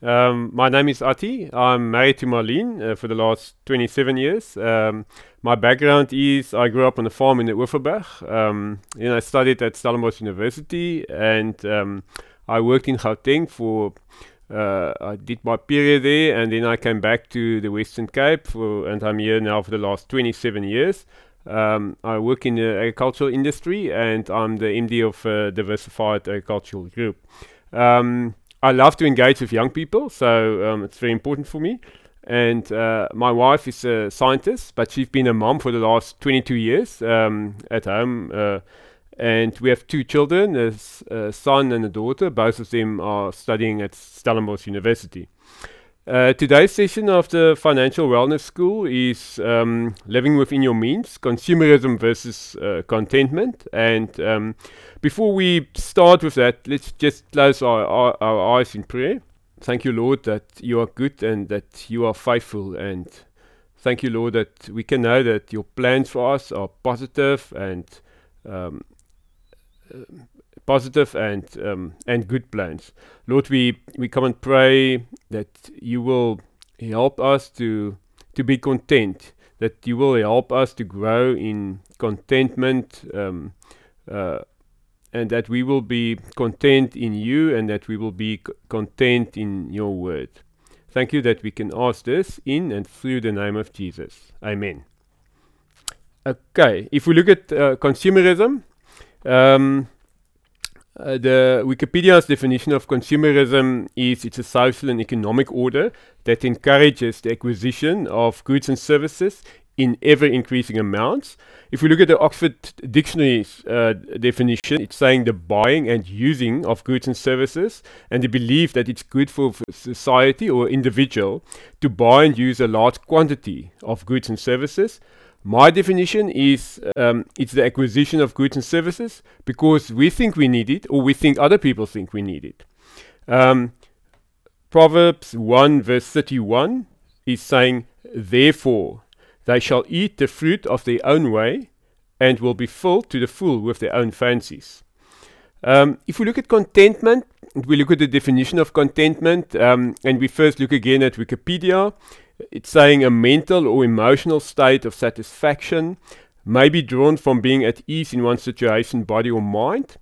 My name is Ati. I'm married to Marlene for the last 27 years. My background is I grew up on a farm in the Oeverberg. I studied at Stellenbosch University and I worked in Gauteng for, I did my period there and then I came back to the Western Cape and I'm here now for the last 27 years. I work in the agricultural industry and I'm the MD of Diversified Agricultural Group. Um, I love to engage with young people, so it's very important for me. And my wife is a scientist, but she's been a mom for the last 22 years at home. And we have two children, a son and a daughter. Both of them are studying at Stellenbosch University. Today's session of the Financial Wellness School is living within your means, consumerism versus contentment. And before we start with that, let's just close our eyes in prayer. Thank you, Lord, that you are good and that you are faithful. And thank you, Lord, that we can know that your plans for us are um, positive and good plans. Lord, we come and pray that you will help us to be content, that you will help us to grow in contentment, uh, and that we will be content in you and that we will be content in your word. Thank you that we can ask this in and through the name of Jesus. Amen. Okay, if we look at consumerism, um, the Wikipedia's definition of consumerism is it's a social and economic order that encourages the acquisition of goods and services in ever increasing amounts. If we look at the Oxford Dictionary's definition, it's saying the buying and using of goods and services and the belief that it's good for society or individual to buy and use a large quantity of goods and services. My definition is it's the acquisition of goods and services because we think we need it or we think other people think we need it. Um, Proverbs 1 verse 31 is saying, therefore, they shall eat the fruit of their own way and will be filled to the full with their own fancies. If we look at contentment, we look at the definition of contentment, and we first look again at Wikipedia. It's saying a mental or emotional state of satisfaction may be drawn from being at ease in one's situation, body, or mind.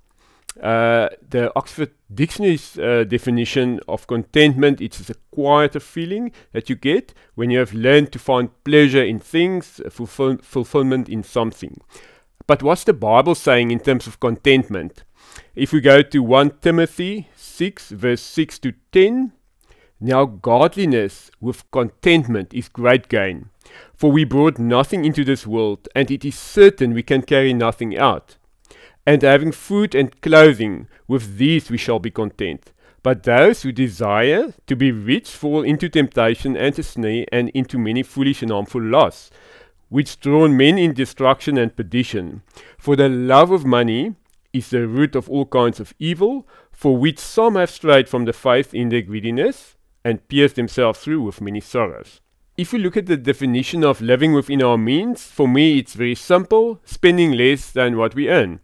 The Oxford Dictionary's definition of contentment, it's a quieter feeling that you get when you have learned to find pleasure in things, fulfillment in something. But what's the Bible saying in terms of contentment? If we go to 1 Timothy 6 verse 6 to 10, now godliness with contentment is great gain. For we brought nothing into this world, and it is certain we can carry nothing out. And having food and clothing, with these we shall be content. But those who desire to be rich fall into temptation and a snare, and into many foolish and harmful lusts, which drown men in destruction and perdition. For the love of money is the root of all kinds of evil, for which some have strayed from the faith in their greediness, and pierced themselves through with many sorrows. If we look at the definition of living within our means, for me it's very simple, spending less than what we earn.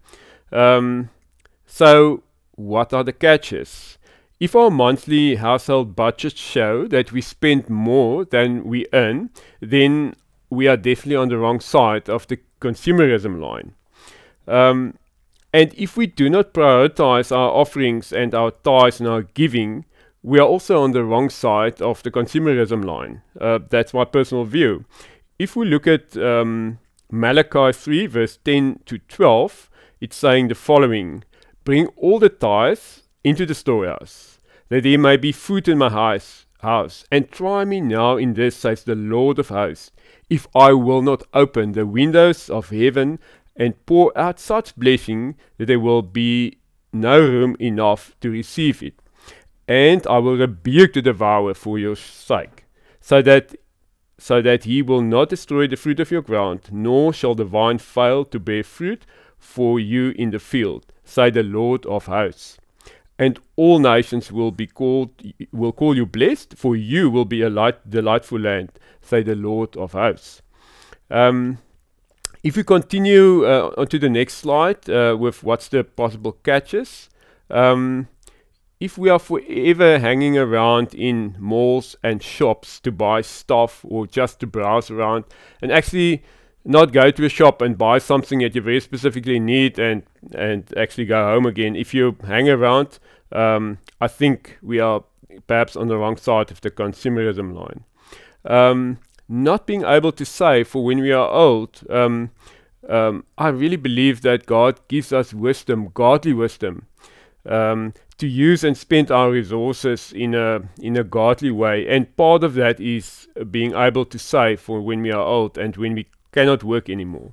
So what are the catches? If our monthly household budgets show that we spend more than we earn, then we are definitely on the wrong side of the consumerism line. And if we do not prioritize our offerings and our tithes and our giving, we are also on the wrong side of the consumerism line. That's my personal view. If we look at Malachi 3 verse 10 to 12, it's saying the following: bring all the tithes into the storehouse, that there may be food in my house, and try me now in this, says the Lord of hosts, if I will not open the windows of heaven and pour out such blessing that there will be no room enough to receive it. And I will rebuke the devourer for your sake, so that he will not destroy the fruit of your ground, nor shall the vine fail to bear fruit for you in the field, say the Lord of hosts. And all nations will call you blessed, for you will be a delightful land, say the Lord of hosts. If we continue onto the next slide with what's the possible catches, if we are forever hanging around in malls and shops to buy stuff or just to browse around and actually not go to a shop and buy something that you very specifically need and actually go home again, if you hang around, I think we are perhaps on the wrong side of the consumerism line. Not being able to save for when we are old, I really believe that God gives us wisdom, godly wisdom, to use and spend our resources in a godly way. And part of that is being able to save for when we are old and when we cannot work anymore.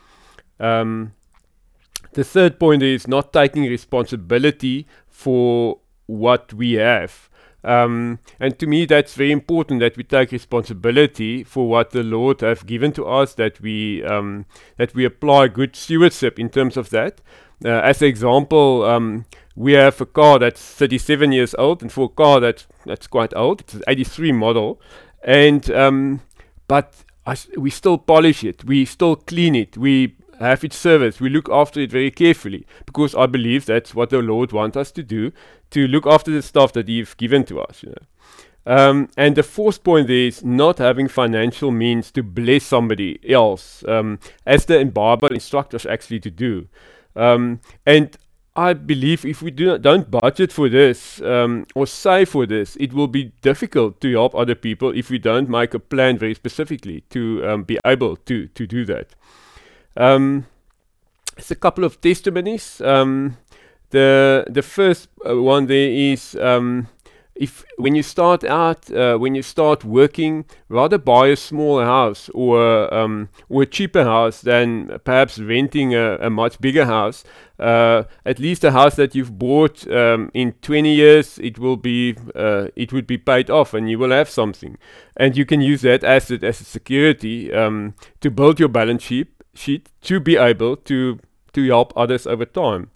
The third point is not taking responsibility for what we have. And to me, that's very important that we take responsibility for what the Lord have given to us, that we apply good stewardship in terms of that. As an example, we have a car that's 37 years old, and for a car that's quite old, it's an 83 model, and but we still polish it, we still clean it, we have it serviced, we look after it very carefully, because I believe that's what the Lord wants us to do, to look after the stuff that He's given to us. And the fourth point is not having financial means to bless somebody else, as the Bible instructs us actually to do. And I believe if we don't budget for this or save for this, it will be difficult to help other people if we don't make a plan very specifically to be able to do that. It's a couple of testimonies. The first one there is, if when you start out, when you start working, rather buy a smaller house or a cheaper house than perhaps renting a much bigger house. At least a house that you've bought in 20 years, it would be paid off, and you will have something, and you can use that asset as a security to build your balance sheet to be able to help others over time.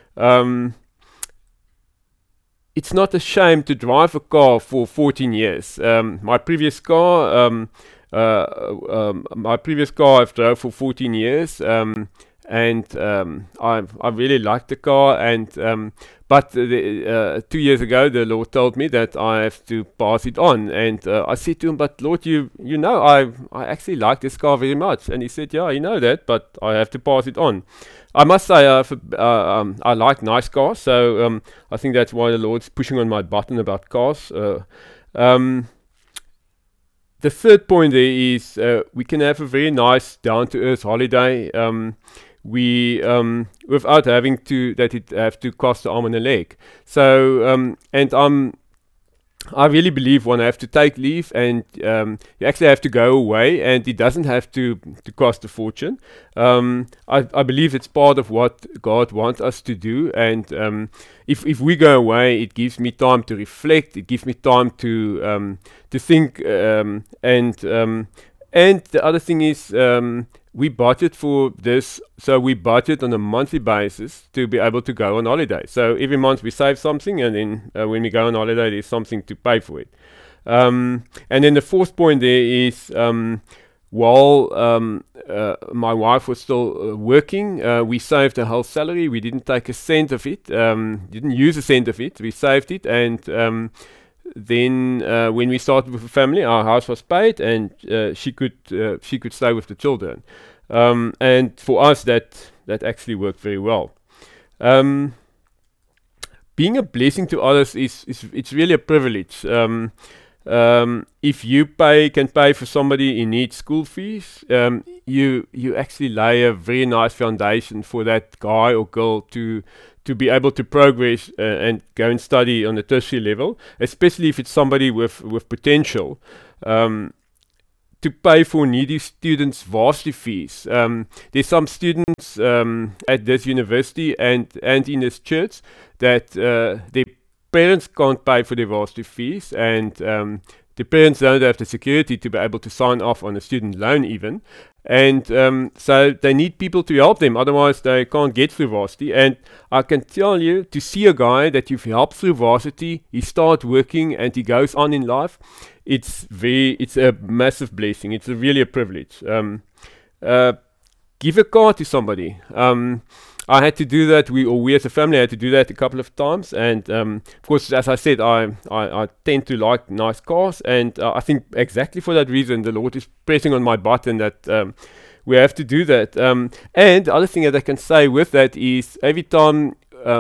It's not a shame to drive a car for 14 years. My previous car I've drove for 14 years, and I really liked the car. And but 2 years ago, the Lord told me that I have to pass it on, and I said to him, "But Lord, you know, I actually like this car very much." And he said, "Yeah, you know that, but I have to pass it on." I must say, I like nice cars, so I think that's why the Lord's pushing on my button about cars. The third point there is we can have a very nice down-to-earth holiday without having to have to cost an arm and a leg. So and I really believe one have to take leave, and you actually have to go away, and it doesn't have to cost a fortune. I believe it's part of what God wants us to do, and if we go away, it gives me time to reflect, it gives me time to think, and the other thing is we budget for this, so we budget on a monthly basis to be able to go on holiday. So every month we save something, and then when we go on holiday, there's something to pay for it. And then the fourth point there is, while my wife was still working, we saved her whole salary. We didn't take a cent of it, didn't use a cent of it. We saved it, and then when we started with a family, our house was paid, and she could stay with the children, and for us that actually worked very well. Being a blessing to others it's really a privilege. If you can pay for somebody in need school fees, you actually lay a very nice foundation for that guy or girl to be able to progress and go and study on the tertiary level, especially if it's somebody with potential. To pay for needy students' varsity fees. There's some students at this university and in this church that their parents can't pay for their varsity fees, and the parents don't have the security to be able to sign off on a student loan even. And so they need people to help them, otherwise they can't get through varsity. And I can tell you, to see a guy that you've helped through varsity, he starts working and he goes on in life, it's a massive blessing. It's really a privilege. Give a car to somebody. I had to do that. We as a family had to do that a couple of times. And of course, as I said, I tend to like nice cars. And I think exactly for that reason, the Lord is pressing on my button that we have to do that. And the other thing that I can say with that is every time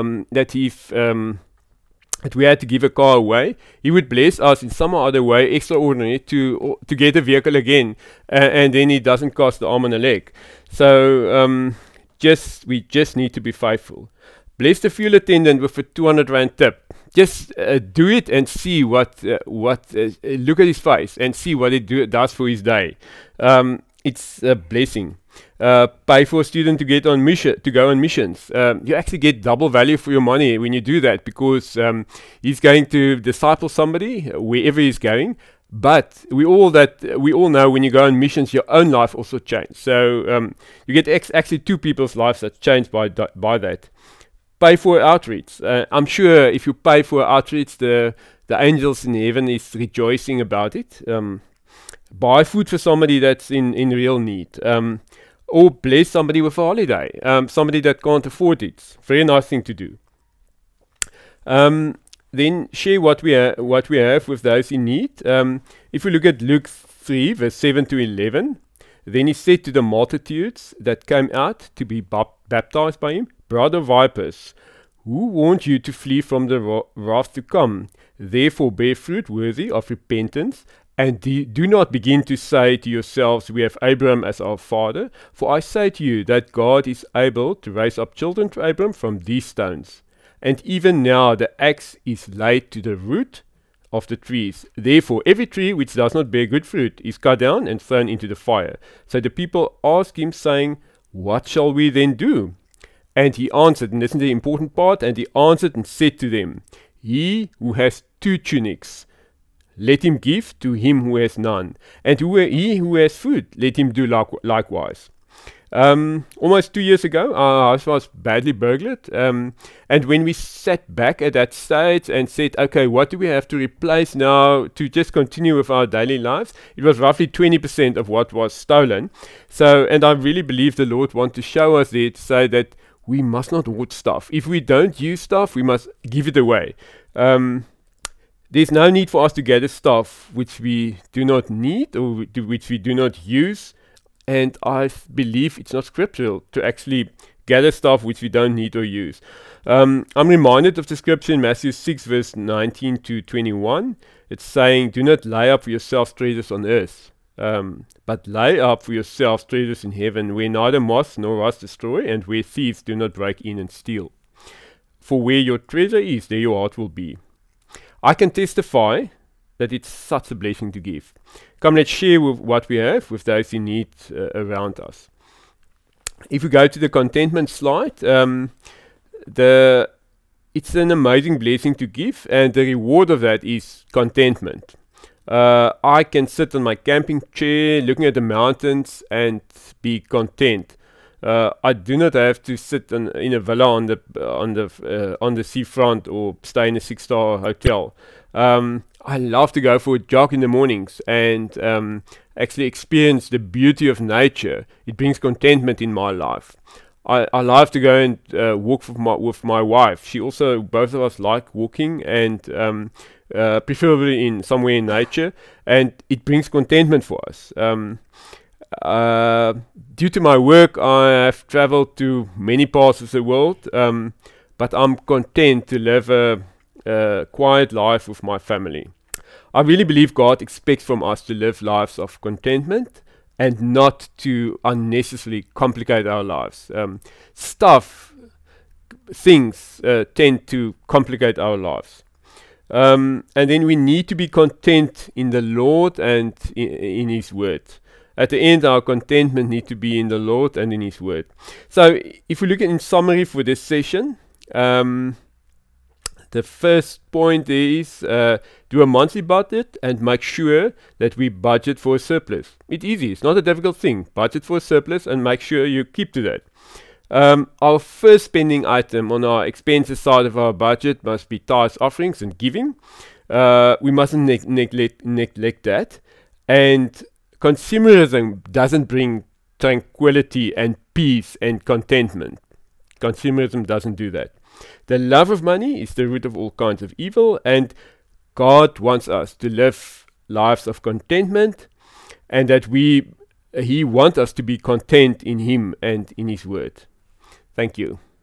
that we had to give a car away, He would bless us in some other way, extraordinary, to get a vehicle again, and then it doesn't cost the arm and a leg. So we just need to be faithful. Bless the fuel attendant with a 200 rand tip. Just do it and see what look at his face and see what it does for his day. It's a blessing. Pay for a student to go on missions. You actually get double value for your money when you do that, because he's going to disciple somebody wherever he's going. But we all know when you go on missions, your own life also changes. So you get actually two people's lives that's changed by that. Pay for outreach. I'm sure if you pay for outreach, the angels in heaven is rejoicing about it. Buy food for somebody that's in real need. Or bless somebody with a holiday. Somebody that can't afford it. Very nice thing to do. Then share what we have with those in need. If we look at Luke 3, verse 7 to 11, then he said to the multitudes that came out to be baptized by him, "Brother vipers, who warned you to flee from the wrath to come? Therefore bear fruit worthy of repentance, and do not begin to say to yourselves, we have Abraham as our father. For I say to you that God is able to raise up children to Abraham from these stones. And even now the axe is laid to the root of the trees. Therefore every tree which does not bear good fruit is cut down and thrown into the fire." So the people asked him, saying, "What shall we then do?" And he answered, and listen to the important part, and he answered and said to them, "He who has 2 tunics, let him give to him who has none. And he who has food, let him do likewise." Almost 2 years ago, our house was badly burglared. And when we sat back at that stage and said, okay, what do we have to replace now to just continue with our daily lives? It was roughly 20% of what was stolen. So, and I really believe the Lord wants to show us there to say that we must not hoard stuff. If we don't use stuff, we must give it away. There's no need for us to gather stuff which we do not need or which we do not use. And I believe it's not scriptural to actually gather stuff which we don't need or use. I'm reminded of the scripture in Matthew 6, verse 19 to 21. It's saying, "Do not lay up for yourselves treasures on earth, but lay up for yourselves treasures in heaven, where neither moth nor rust destroy, and where thieves do not break in and steal. For where your treasure is, there your heart will be." I can testify that it's such a blessing to give. Come, let's share with what we have with those in need around us. If we go to the contentment slide, it's an amazing blessing to give, and the reward of that is contentment. I can sit on my camping chair looking at the mountains and be content. I do not have to sit in a villa on the seafront or stay in a 6-star hotel. I love to go for a jog in the mornings and actually experience the beauty of nature. It brings contentment in my life. I love to go and walk with my wife. Both of us like walking, and preferably in somewhere in nature, and it brings contentment for us. Due to my work, I have traveled to many parts of the world, but I'm content to live a quiet life with my family. I really believe God expects from us to live lives of contentment and not to unnecessarily complicate our lives. Things tend to complicate our lives. And then we need to be content in the Lord and in His Word. At the end, our contentment needs to be in the Lord and in His Word. So, if we look in summary for this session, the first point is do a monthly budget and make sure that we budget for a surplus. It's easy. It's not a difficult thing. Budget for a surplus and make sure you keep to that. Our first spending item on our expenses side of our budget must be tithes, offerings, and giving. We mustn't neglect that. And consumerism doesn't bring tranquility and peace and contentment. Consumerism doesn't do that. The love of money is the root of all kinds of evil, and God wants us to live lives of contentment, and that He wants us to be content in Him and in His Word. Thank you.